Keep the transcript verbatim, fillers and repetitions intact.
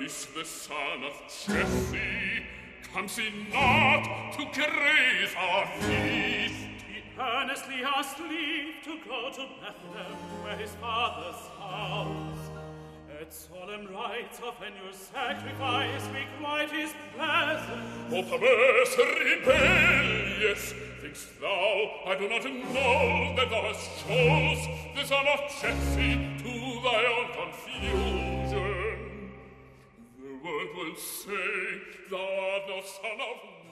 is the son of Jesse. Comes he not to grace our feast? He earnestly asked leave to go to Bethlehem, where his father's house. At solemn rites of annual sacrifice, make right his presence. O perverse rebellious, think'st thou I do not know that thou hast chose the son of Jesse to thy own confusion? The world will say thou art no son of